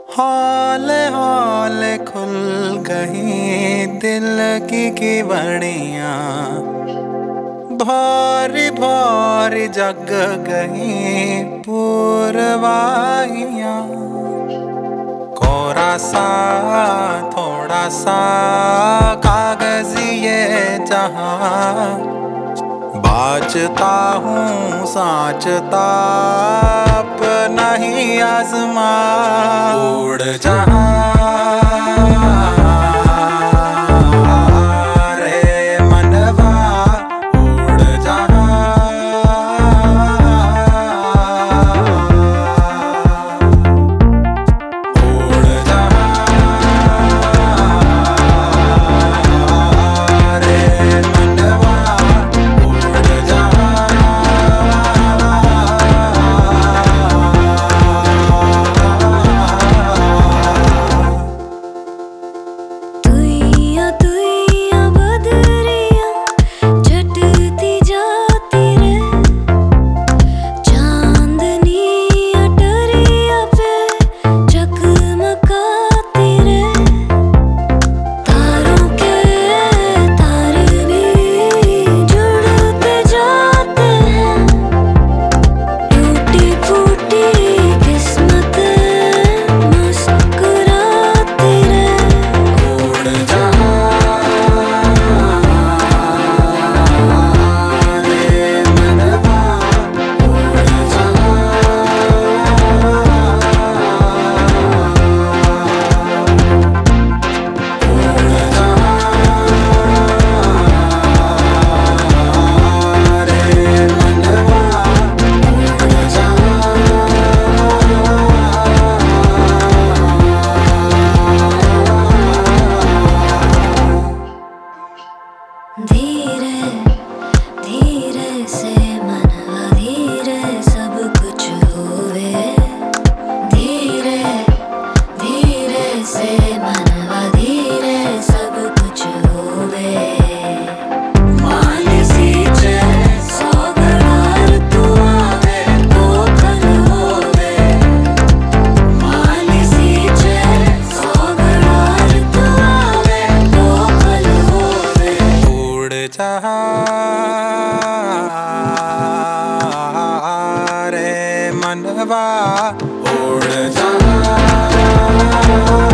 हौले हौले खुल गई दिल की बड़ियाँ, भौरी भौरी जग गई पूरवाइयाँ। कोरा सा थोड़ा सा कागज़ी ये जहाँ, बाजता हूँ साचता अपना ही आज़मा। उड़ जहाँ रे मनवा, उड़ जहाँ उड़ जहाँ रे मनवा, उड़ जहाँ। तुइयां तुइयां बदरियां झटती जाती रे, चांदनी अटरिया पे चकमकाती रे। तारों के तार भी जुड़ते जाते हैं, टूटी फूटी किस्मतें मुस्कुराती रे। उड़ जहाँ रे मनवा, उड़ जहाँ उड़ जहाँ रे मनवा, उड़ जहाँ। धीरे धीरे से मनवा धीरे सब कुछ होवे, धीरे धीरे से मनवा धीरे सब कुछ होवे। माली सींचे सौ घड़ार तू आवे तो खल होवे, माली सींचे सौ घड़ार तू आवे तो खल होवे। उड़ जहाँ रे मनवा, उड़ जहाँ।